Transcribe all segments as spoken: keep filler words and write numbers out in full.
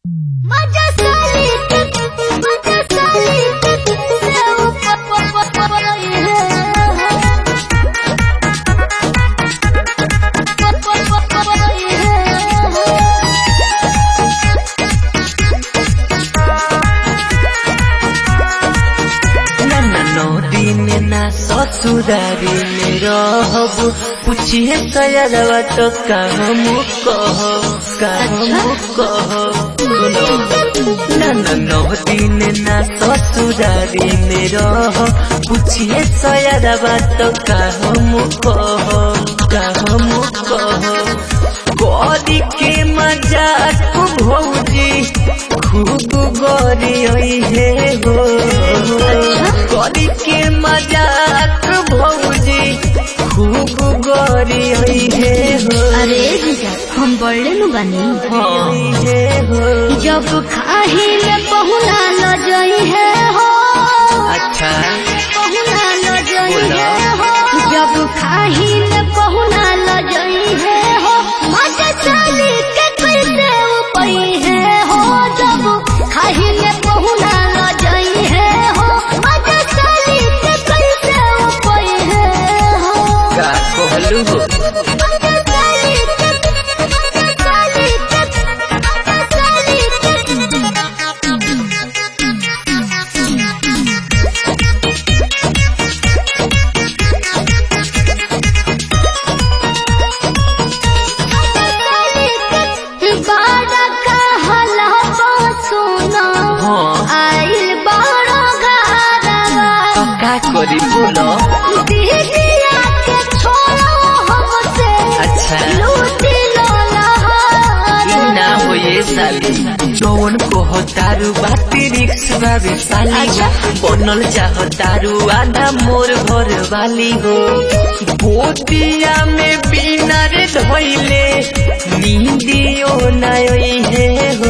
ससुरारी में रहब पूछिए सयारवा तो काम कह काम कह न नौ दिन ना ससुरारी में रह पूछिए सयारवा तो काम कह काम कह गौरी के मजाक भौजी खूब गौरी है हो गौरी के मजाक भौजी खूब गौरी है हो। अरे जीजा हम बड़े नु बनी है हो जब खाही में पहुना ल जई है हो। अच्छा पहुना ल जई है हो जब खाही में पहुना ल जई है हो मजा चली के कैसे उपई है हो जब खाही में पहुना ल जई है हो मजा चली के कैसे उपई है हो। का कहलू हो करी बोलो दीदिया के छोड़ो हमसे अच्छा लूटी लोला ना हो ये साली जौन को तारू बाती रिक्स बाबे साली बनल चाह तारू आधा मोर भर वाली हो गोतिया में बिना रे धोइले नींदियो नाई है हो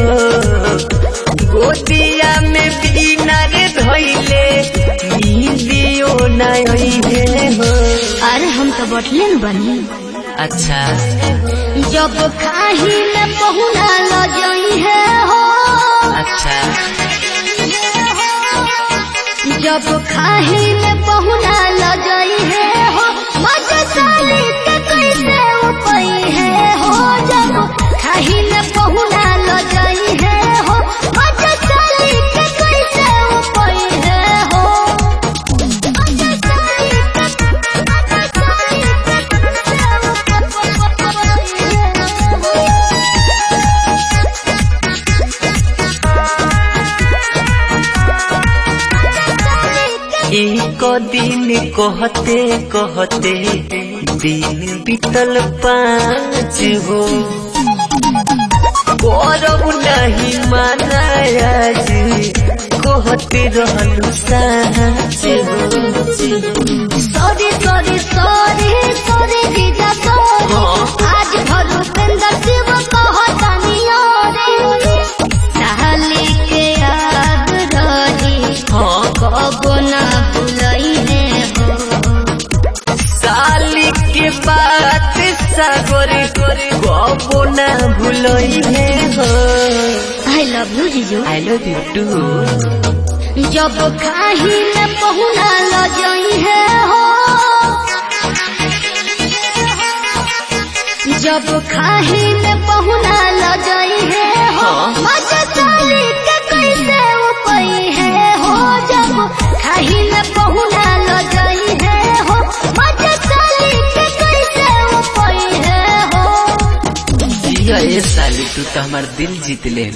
गोतिया में बिना रे धोइले नींदियो नाई है हो। अरे हम तो बटले न बनी अच्छा जब खाही में पहुना ल जई है हो। अच्छा जब खाही में पहुना ल जई है हो मजा साली के कैसे उपई है हो जब खाही में पहुना ल जई है हो मजा साली के कैसे उपई है हो। एक दिन कहते कहते दिन बीतल पाँच हो गौरव नहीं माना आज कहते रहलू साँच हो। सॉरी सॉरी सॉरी सॉरी जीजा सॉरी आज भरू सुंदर शिव कहतानी रे साली के याद रही हाँ कबो ना भुलई है हो। साली के बात सागर कबो ना भूलई है हो। आई लव यू जीजू आई लव यू टू। जब खाही में पहुना ल जई है हो जब खाही में पहुना ल जई है हो मजा साली के कैसे उपई है हो जब खाही में पहुना ल जई है हो मजा साली के कैसे उपई है हो। ये साली तू तो हमार दिल जीत ले।